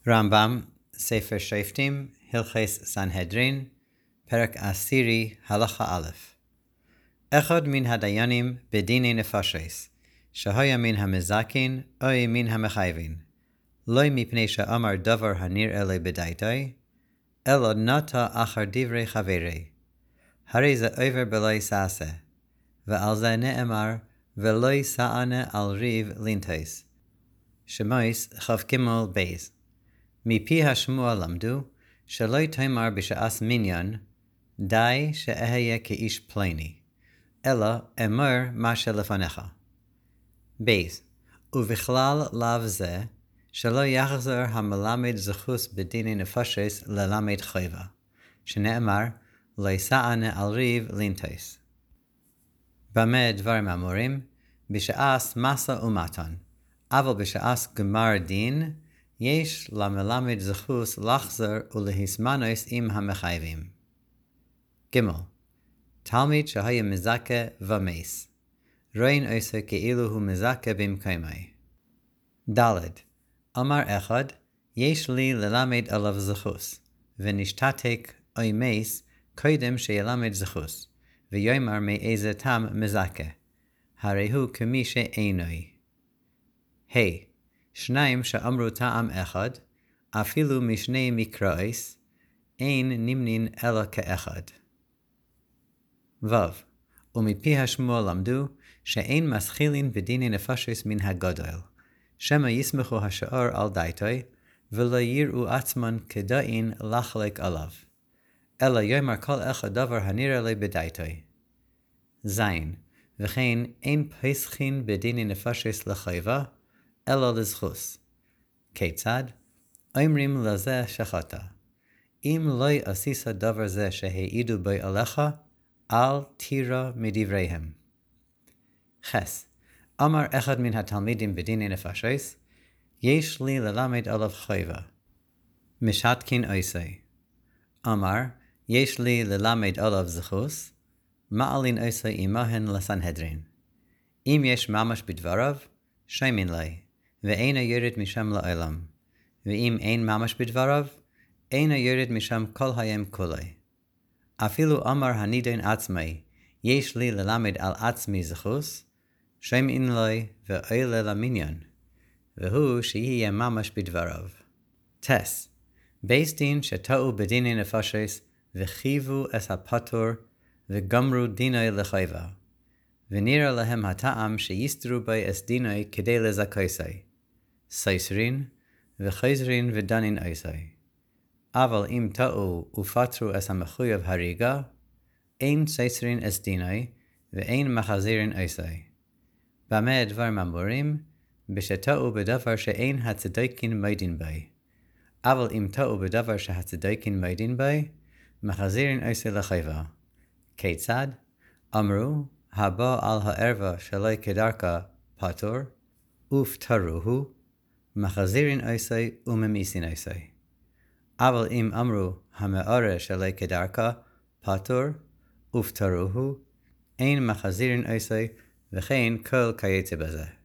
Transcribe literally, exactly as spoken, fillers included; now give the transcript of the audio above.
רמב"ם, ספר שופטים, הלכות סנהדרין, פרק עשירי, הלכה א'. אחד מן הדיינים בדיני נפשות, שהיה מן המזכין או מן המחייבין, לא מפני שאמר דבר הנראה לי בדעתי, אלא נטה אחר דברי חברי. הרי זה עובר בלא שעשה, ועל זה נאמר, ולא ישענה על ריב לינטוס. שמות כ"ג בייז. מפי השמוע למדו, שלא תאמר בשעת מניין, די שאהיה כאיש פלוני, אלא אמר מה שלפניך. בייז. ובכלל לאו זה, שלא יחזר המלמד זכות בדיני נפשות ללמד חובה, שנאמר, לא ישענה על ריב לינטוס. במה דברים אמורים? בשעת משא ומתן, אבל בשעת גמר דין, יש למלמד זכות לחזר ולהסמנוס עם המחייבים. ג' תלמיד שהיה מזכה ומס, רואים עושה כאילו הוא מזכה במקומי. ד' אמר אחד, יש לי ללמד עליו זכות, ונשתתק או מס קודם שילמד זכות, ויאמר מאיזה טעם מזכה, הרי הוא כמי שאינוי. ה' שניים שאמרו טעם אחד, אפילו משני מקראוס, אין נמנין אלא כאחד. ו' ומפי השמוע למדו, שאין משכילין בדיני נפשות מן הגדול, שמא יסמכו השאר על דעתי, ולא יראו עצמן כדאין לחלק עליו, אלא יאמר כל אחד דבר הנראה לי בדעתי. ז' וכן אין פסחין בדיני נפשות לחובה, אלא לזכות. כיצד? אומרים לזה שחטא. אם לא עשית דבר זה שהעידו בו עליך, אל תירא מדבריהם. ח' אמר אחד מן התלמידים בדיני נפשות, יש לי ללמד עליו חובה. משתכין עושה. אמר, יש לי ללמד עליו זכות, מעלין עושה עמהן לסנהדרין. אם יש ממש בדבריו, שומעים לי, ואינו יורד משם לעולם. ואם אין ממש בדבריו, אינו יורד משם כל היום כולי. אפילו אמר הנידון עצמי, יש לי ללמד על עצמי זכות, שומעים לי ועולה למניין, והוא שיהיה ממש בדבריו. טס, בית דין שטעו בדיני נפשות, וחייבו את הפטור, וגמרו דיני לחובה. ונראה להם הטעם שיסתרו בי את דיני כדי לזכוסי. סייסרין, וחוזרין ודנין עושי. אבל אם טעו ופטרו את המחויב הריגה, אין סייסרין את דיני, ואין מחזירין עושי. במה דברים אמורים? בשטעו בדבר שאין הצדקין מוידין בי. אבל אם טעו בדבר שהצדקין מוידין בי, מחזירין עושי לחובה. כיצד? אמרו, הבא על הערווה שלא כדרכה פטור, ופטרוהו, מחזירין עושי וממיסין עושי. אבל אם אמרו, המאורה שלא כדרכה פטור, ופטרוהו, אין מחזירין עושי, וכן כל כיוצא בזה.